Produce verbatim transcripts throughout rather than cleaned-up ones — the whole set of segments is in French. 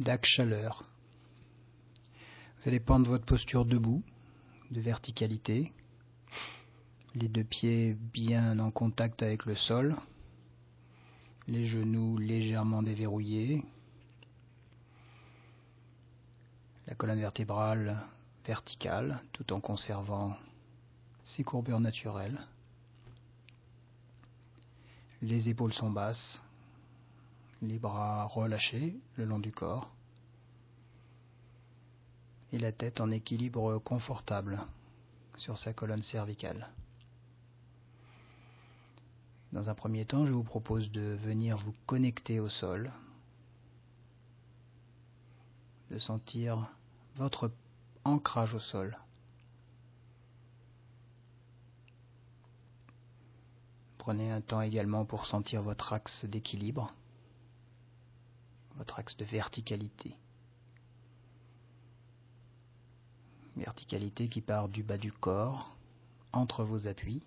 d'axe chaleur. Vous allez prendre votre posture debout, de verticalité, les deux pieds bien en contact avec le sol, les genoux légèrement déverrouillés, la colonne vertébrale verticale tout en conservant ses courbures naturelles. Les épaules sont basses, les bras relâchés le long du corps et la tête en équilibre confortable sur sa colonne cervicale. Dans un premier temps, je vous propose de venir vous connecter au sol, de sentir votre ancrage au sol. Prenez un temps également pour sentir votre axe d'équilibre, votre axe de verticalité. Verticalité qui part du bas du corps, entre vos appuis,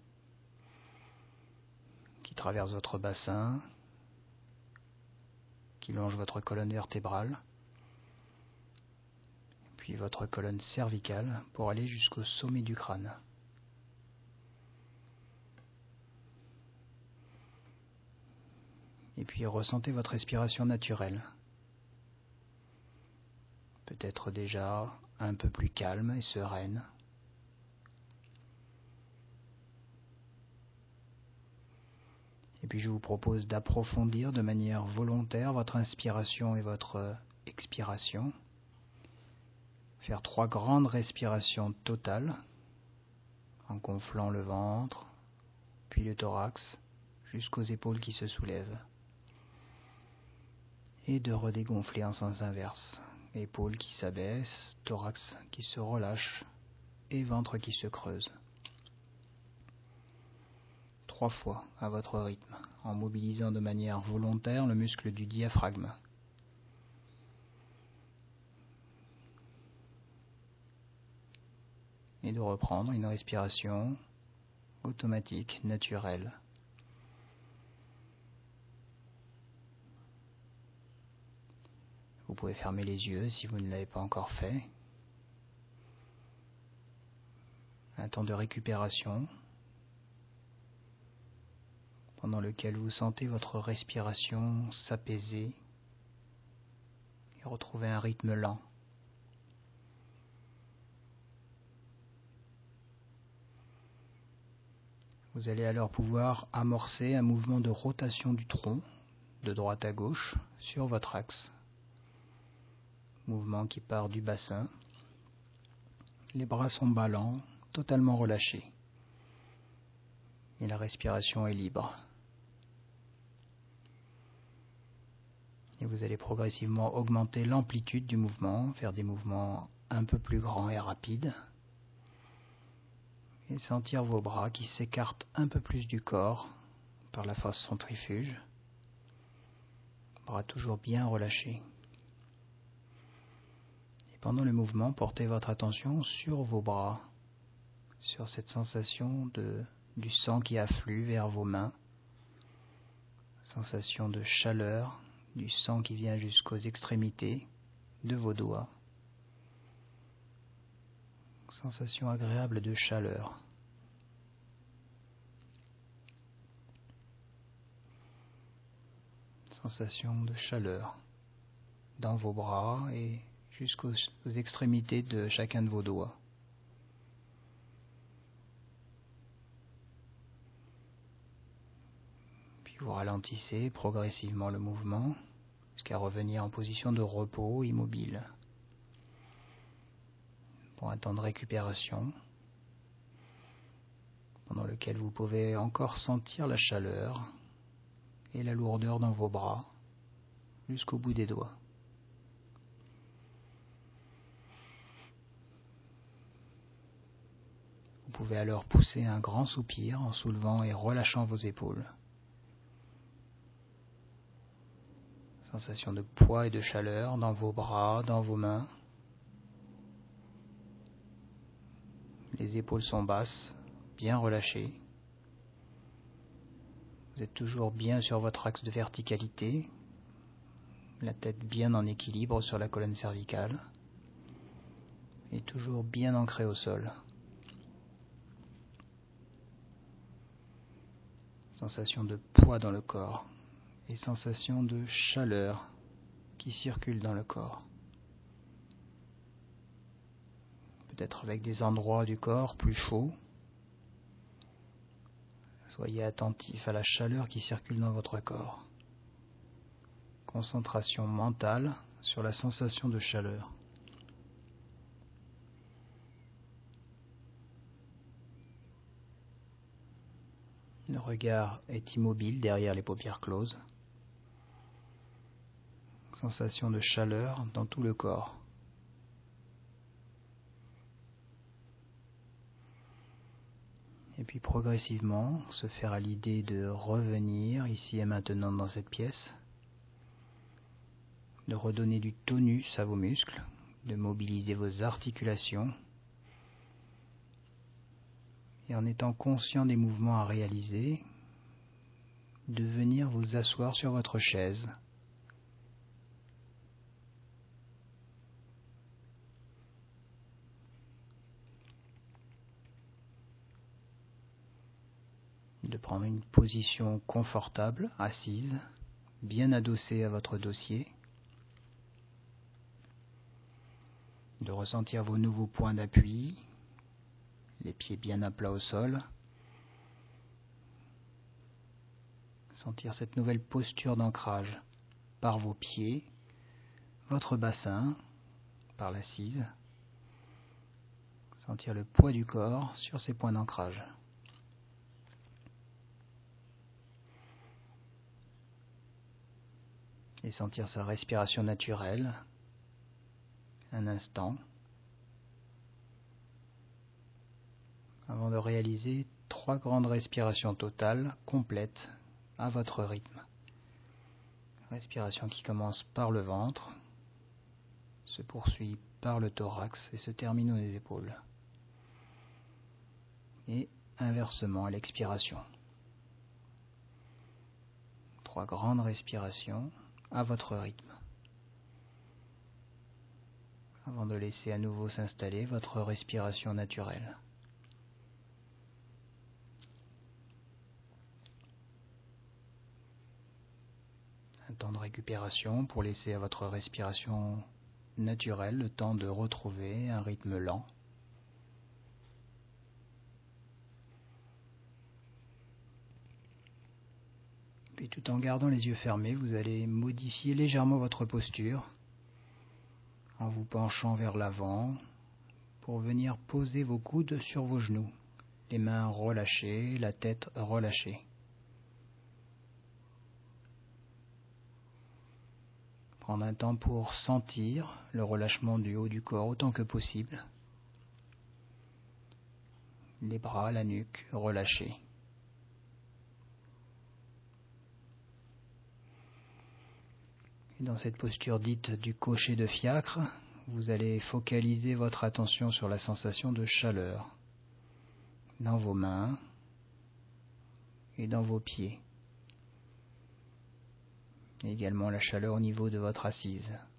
qui traverse votre bassin, qui longe votre colonne vertébrale, puis votre colonne cervicale pour aller jusqu'au sommet du crâne. Et puis ressentez votre respiration naturelle. Peut-être déjà un peu plus calme et sereine. Et puis je vous propose d'approfondir de manière volontaire votre inspiration et votre expiration. Faire trois grandes respirations totales en gonflant le ventre, puis le thorax jusqu'aux épaules qui se soulèvent. Et de redégonfler en sens inverse. Épaules qui s'abaissent, thorax qui se relâche et ventre qui se creuse. Trois fois à votre rythme, en mobilisant de manière volontaire le muscle du diaphragme. Et de reprendre une respiration automatique, naturelle. Vous pouvez fermer les yeux si vous ne l'avez pas encore fait. Un temps de récupération pendant lequel vous sentez votre respiration s'apaiser et retrouver un rythme lent. Vous allez alors pouvoir amorcer un mouvement de rotation du tronc de droite à gauche sur votre axe. Mouvement qui part du bassin. Les bras sont ballants, totalement relâchés. Et la respiration est libre. Et vous allez progressivement augmenter l'amplitude du mouvement, faire des mouvements un peu plus grands et rapides. Et sentir vos bras qui s'écartent un peu plus du corps par la force centrifuge. Bras toujours bien relâchés. Pendant le mouvement, portez votre attention sur vos bras, sur cette sensation de, du sang qui afflue vers vos mains, sensation de chaleur, du sang qui vient jusqu'aux extrémités de vos doigts, sensation agréable de chaleur. Sensation de chaleur dans vos bras et jusqu'aux extrémités de chacun de vos doigts. Puis vous ralentissez progressivement le mouvement jusqu'à revenir en position de repos immobile. Pour un temps de récupération, pendant lequel vous pouvez encore sentir la chaleur et la lourdeur dans vos bras jusqu'au bout des doigts. Vous pouvez alors pousser un grand soupir en soulevant et relâchant vos épaules. Sensation de poids et de chaleur dans vos bras, dans vos mains. Les épaules sont basses, bien relâchées. Vous êtes toujours bien sur votre axe de verticalité. la tête bien en équilibre sur la colonne cervicale et toujours bien ancrée au sol. Sensation de poids dans le corps et sensation de chaleur qui circule dans le corps. Peut-être avec des endroits du corps plus chauds. Soyez attentif à la chaleur qui circule dans votre corps. Concentration mentale sur la sensation de chaleur. Le regard est immobile derrière les paupières closes. Sensation de chaleur dans tout le corps. Et puis progressivement, se faire à l'idée de revenir ici et maintenant dans cette pièce, de redonner du tonus à vos muscles, de mobiliser vos articulations, et en étant conscient des mouvements à réaliser, de venir vous asseoir sur votre chaise. De prendre une position confortable, assise, bien adossée à votre dossier, de ressentir vos nouveaux points d'appui, les pieds bien à plat au sol, sentir cette nouvelle posture d'ancrage par vos pieds, votre bassin, par l'assise, sentir le poids du corps sur ces points d'ancrage. Et sentir sa respiration naturelle, un instant, avant de réaliser trois grandes respirations totales, complètes, à votre rythme. Respiration qui commence par le ventre, se poursuit par le thorax et se termine aux épaules. Et inversement à l'expiration. Trois grandes respirations à votre rythme. Avant de laisser à nouveau s'installer votre respiration naturelle. Un temps de récupération pour laisser à votre respiration naturelle le temps de retrouver un rythme lent. Puis tout en gardant les yeux fermés, vous allez modifier légèrement votre posture en vous penchant vers l'avant pour venir poser vos coudes sur vos genoux, les mains relâchées, la tête relâchée. Prendre un temps pour sentir le relâchement du haut du corps autant que possible. Les bras, la nuque relâchés. Et dans cette posture dite du cocher de fiacre, vous allez focaliser votre attention sur la sensation de chaleur dans vos mains et dans vos pieds. Et également la chaleur au niveau de votre assise.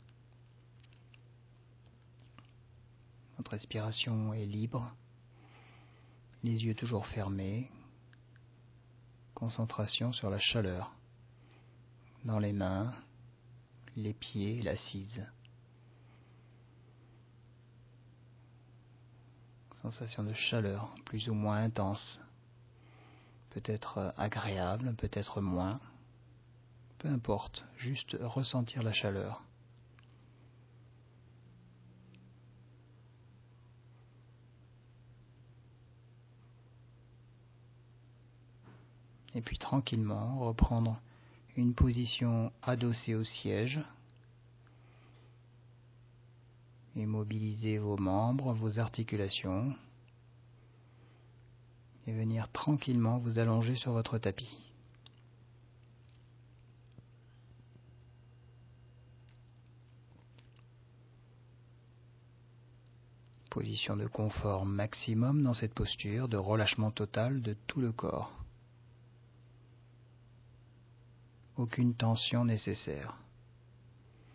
Votre respiration est libre, les yeux toujours fermés. Concentration sur la chaleur dans les mains, les pieds et l'assise. Sensation de chaleur plus ou moins intense, peut-être agréable, peut-être moins. Peu importe, juste ressentir la chaleur. Et puis tranquillement reprendre une position adossée au siège et mobiliser vos membres, vos articulations et venir tranquillement vous allonger sur votre tapis. Position de confort maximum dans cette posture, de relâchement total de tout le corps. Aucune tension nécessaire.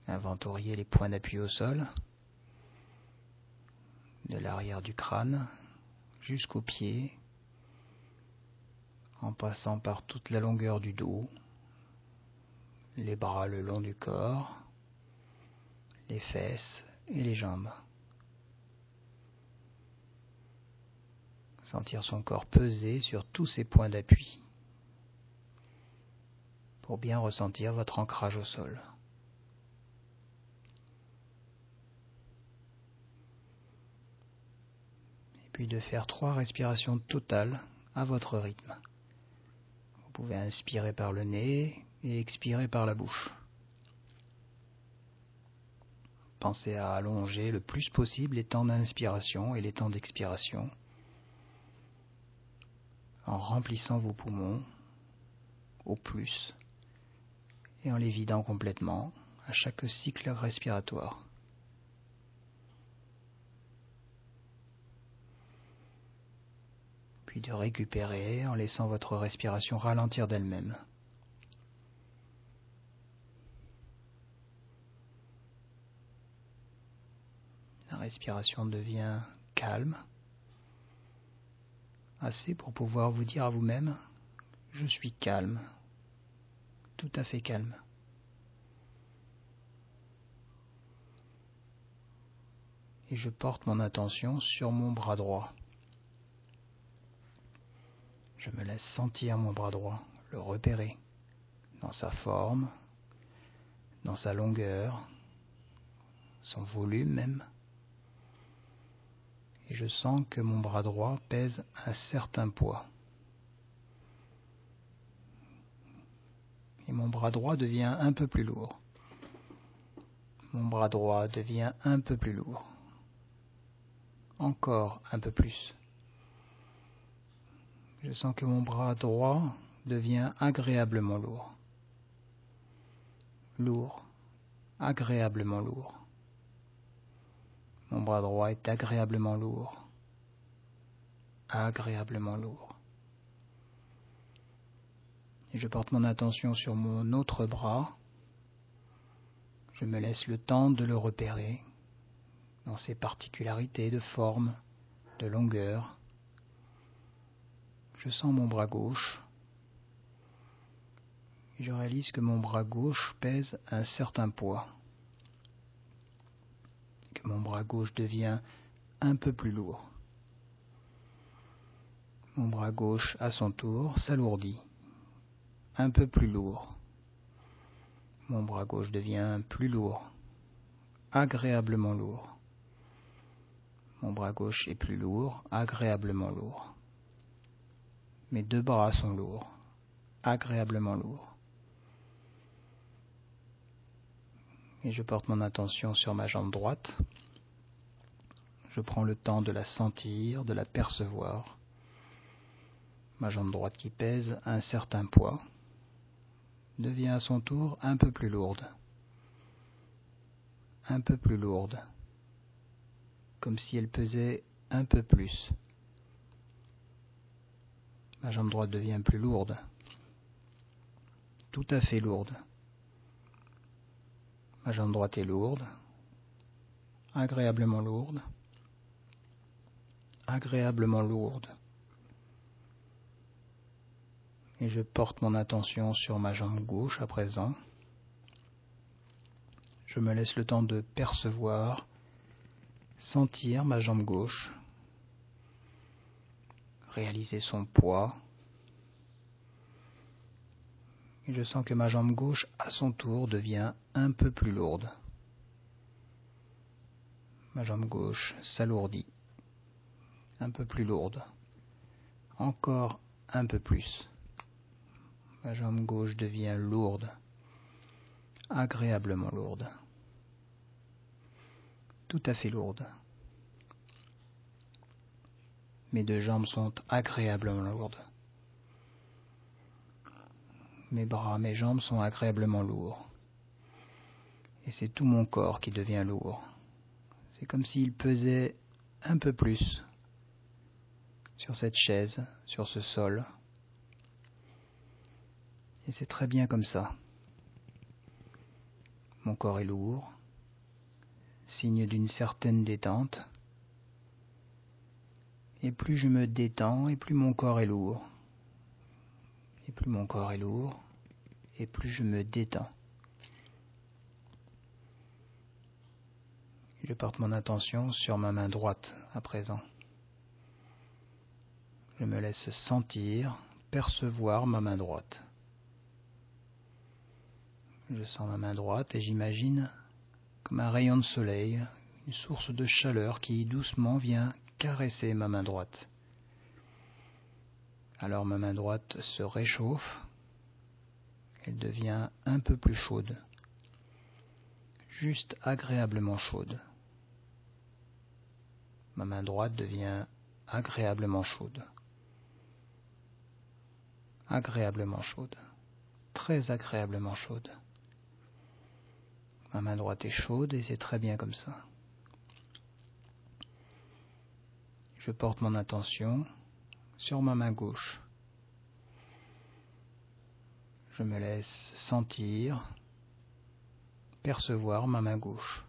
Inventoriez les points d'appui au sol, de l'arrière du crâne jusqu'aux pieds, en passant par toute la longueur du dos, les bras le long du corps, les fesses et les jambes. Sentir son corps peser sur tous ces points d'appui pour bien ressentir votre ancrage au sol. Et puis de faire trois respirations totales à votre rythme. Vous pouvez inspirer par le nez et expirer par la bouche. Pensez à allonger le plus possible les temps d'inspiration et les temps d'expiration en remplissant vos poumons au plus et en les vidant complètement à chaque cycle respiratoire. Puis de récupérer en laissant votre respiration ralentir d'elle-même. La respiration devient calme, assez pour pouvoir vous dire à vous-même « Je suis calme, tout à fait calme ». Et je porte mon attention sur mon bras droit. Je me laisse sentir mon bras droit, le repérer, dans sa forme, dans sa longueur, son volume même. Et je sens que mon bras droit pèse un certain poids. Et mon bras droit devient un peu plus lourd. Mon bras droit devient un peu plus lourd. Encore un peu plus. Je sens que mon bras droit devient agréablement lourd. Lourd, agréablement lourd. Mon bras droit est agréablement lourd. Agréablement lourd. Et je porte mon attention sur mon autre bras. Je me laisse le temps de le repérer dans ses particularités de forme, de longueur. Je sens mon bras gauche. Et je réalise que mon bras gauche pèse un certain poids. Que mon bras gauche devient un peu plus lourd. Mon bras gauche, à son tour, s'alourdit. Un peu plus lourd. Mon bras gauche devient plus lourd. Agréablement lourd. Mon bras gauche est plus lourd, agréablement lourd. Mes deux bras sont lourds, agréablement lourds. Et je porte mon attention sur ma jambe droite. Je prends le temps de la sentir, de la percevoir. Ma jambe droite qui pèse un certain poids devient à son tour un peu plus lourde. Un peu plus lourde. Comme si elle pesait un peu plus. Ma jambe droite devient plus lourde. Tout à fait lourde. Ma jambe droite est lourde. Agréablement lourde. Agréablement lourde. Et je porte mon attention sur ma jambe gauche à présent. Je me laisse le temps de percevoir, sentir ma jambe gauche, réaliser son poids. Et je sens que ma jambe gauche, à son tour, devient un peu plus lourde. Ma jambe gauche s'alourdit, un peu plus lourde, encore un peu plus. Ma jambe gauche devient lourde, agréablement lourde, tout à fait lourde. Mes deux jambes sont agréablement lourdes. Mes bras, mes jambes sont agréablement lourds. Et c'est tout mon corps qui devient lourd. C'est comme s'il pesait un peu plus sur cette chaise, sur ce sol. Et c'est très bien comme ça. Mon corps est lourd, signe d'une certaine détente. Et plus je me détends, et plus mon corps est lourd. Et plus mon corps est lourd, et plus je me détends. Je porte mon attention sur ma main droite à présent. Je me laisse sentir, percevoir ma main droite. Je sens ma main droite et j'imagine comme un rayon de soleil, une source de chaleur qui doucement vient caresser ma main droite. Alors ma main droite se réchauffe, elle devient un peu plus chaude, juste agréablement chaude. Ma main droite devient agréablement chaude, agréablement chaude, très agréablement chaude. Ma main droite est chaude et c'est très bien comme ça. Je porte mon attention sur ma main gauche. Je me laisse sentir, percevoir ma main gauche.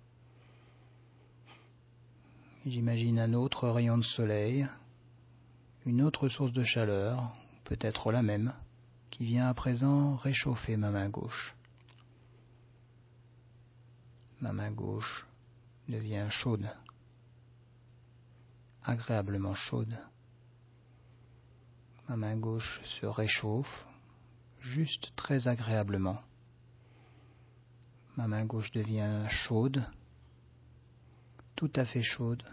J'imagine un autre rayon de soleil, une autre source de chaleur, peut-être la même, qui vient à présent réchauffer ma main gauche. Ma main gauche devient chaude, agréablement chaude. Ma main gauche se réchauffe, juste très agréablement. Ma main gauche devient chaude, tout à fait chaude,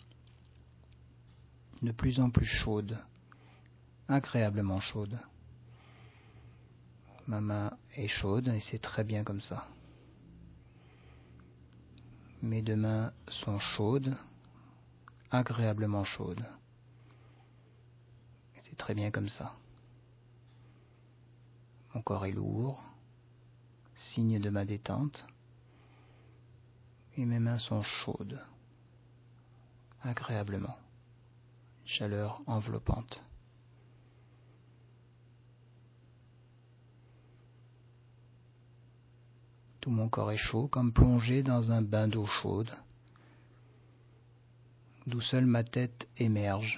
de plus en plus chaude, agréablement chaude. Ma main est chaude et c'est très bien comme ça. Mes deux mains sont chaudes, agréablement chaudes. Et c'est très bien comme ça. Mon corps est lourd, signe de ma détente. Et mes mains sont chaudes, agréablement. Chaleur enveloppante. Tout mon corps est chaud, comme plongé dans un bain d'eau chaude, d'où seule ma tête émerge.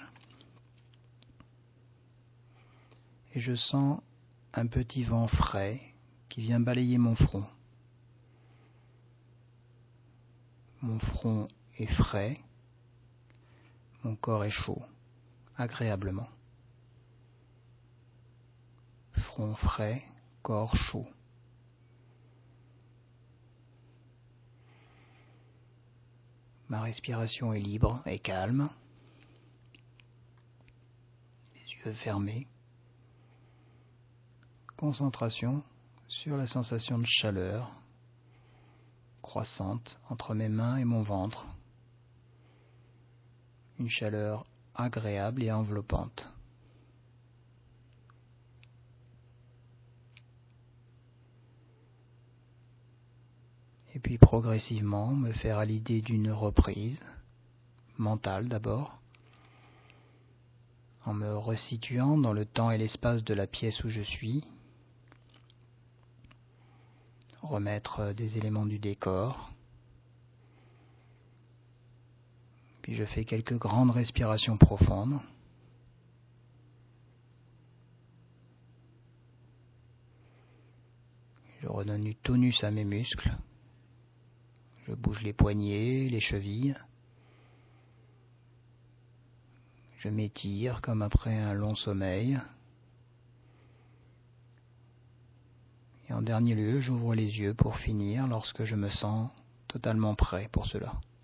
Et je sens un petit vent frais qui vient balayer mon front. Mon front est frais, mon corps est chaud, agréablement. Front frais, corps chaud. Ma respiration est libre et calme. Les yeux fermés. Concentration sur la sensation de chaleur croissante entre mes mains et mon ventre. Une chaleur agréable et enveloppante. Et puis progressivement me faire à l'idée d'une reprise, mentale d'abord, en me resituant dans le temps et l'espace de la pièce où je suis, remettre des éléments du décor, puis je fais quelques grandes respirations profondes. Je redonne du tonus à mes muscles. Je bouge les poignets, les chevilles. Je m'étire comme après un long sommeil. Et en dernier lieu, j'ouvre les yeux pour finir lorsque je me sens totalement prêt pour cela.